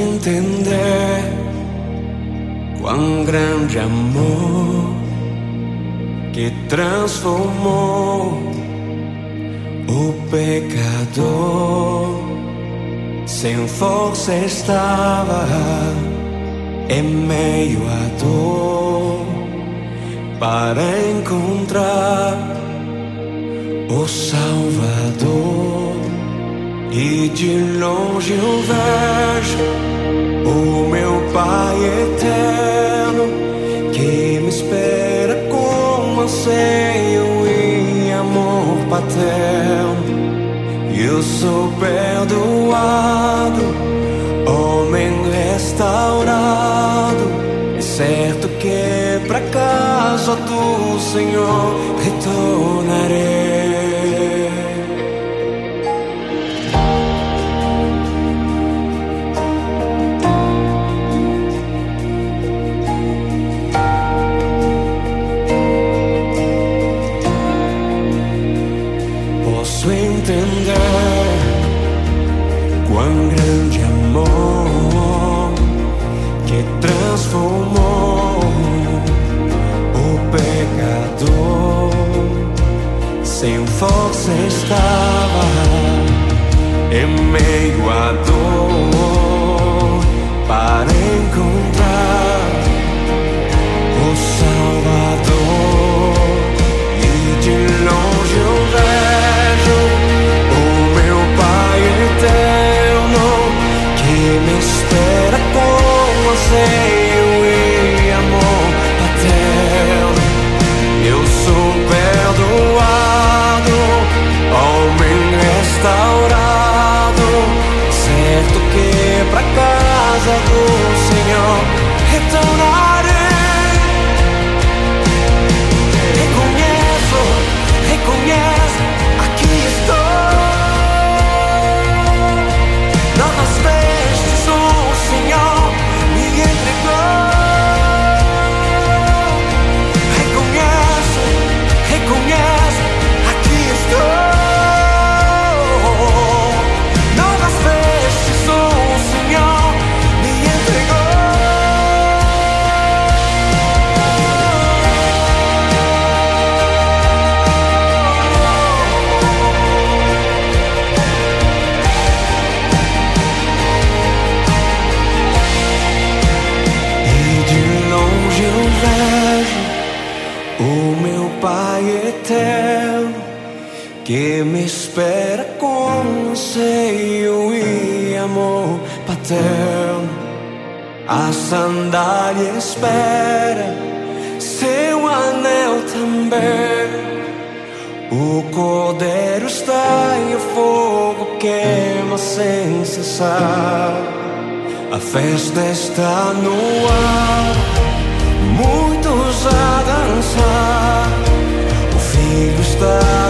entender quão grande amor que transformou o pecador. Sem força estava em meio à dor para encontrar o Salvador. E de longe eu vejo o meu Pai eterno que me espera com anseio e amor paterno. Eu sou perdoado, homem restaurado. É certo que pra casa do Senhor retornarei. Posso entender quão grande amor que transformou o pecador. Sem força estava em meio à dor para encontrar o Salvador. E de longe eu vejo o meu Pai eterno que me espera com anseio e amor paterno. Eu sou perdoado, homem restaurado. Certo que pra casa do Senhor retornarei. Reconheço, aqui estou. Novas vestes o Senhor me entregou. Reconheço, aqui estou. Novas vestes o Senhor me entregou. E de longe eu vejo o meu Pai eterno que me espera com anseio e amor paterno. A sandália espera, seu anel também. O cordeiro está e o fogo queima sem cessar. A festa está no ar, muitos a dançar. O Filho está